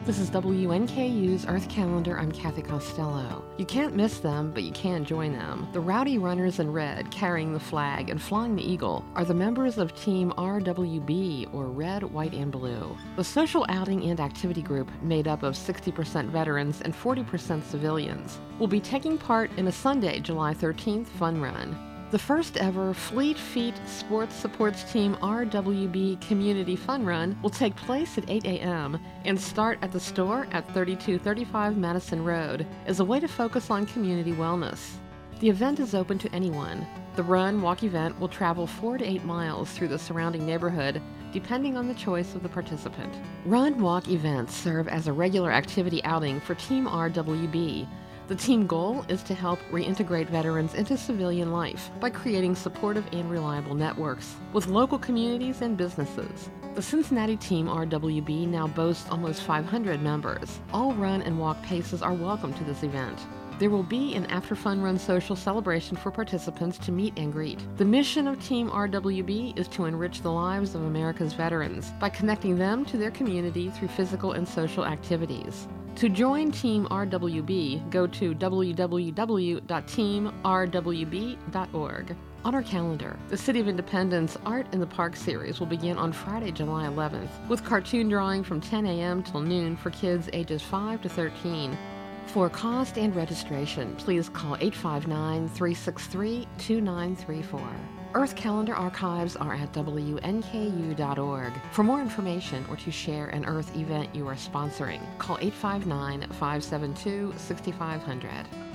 This is WNKU's Earth Calendar. I'm Kathy Costello. You can't miss them, but you can join them. The Rowdy Runners in red, carrying the flag and flying the eagle, are the members of Team RWB, or Red, White, and Blue. The social outing and activity group, made up of 60% veterans and 40% civilians, will be taking part in a Sunday, July 13th fun run. The first ever Fleet Feet Sports Supports Team RWB Community Fun Run will take place at 8 a.m. and start at the store at 3235 Madison Road as a way to focus on community wellness. The event is open to anyone. The run-walk event will travel 4 to 8 miles through the surrounding neighborhood, depending on the choice of the participant. Run-walk events serve as a regular activity outing for Team RWB. The team goal is to help reintegrate veterans into civilian life by creating supportive and reliable networks with local communities and businesses. The Cincinnati Team RWB now boasts almost 500 members. All run and walk paces are welcome to this event. There will be an after-fun run social celebration for participants to meet and greet. The mission of Team RWB is to enrich the lives of America's veterans by connecting them to their community through physical and social activities. To join Team RWB, go to www.teamrwb.org. On our calendar, the City of Independence Art in the Park series will begin on Friday, July 11th, with cartoon drawing from 10 a.m. till noon for kids ages 5 to 13. For cost and registration, please call 859-363-2934. Earth Calendar archives are at WNKU.org. For more information or to share an Earth event you are sponsoring, call 859-572-6500.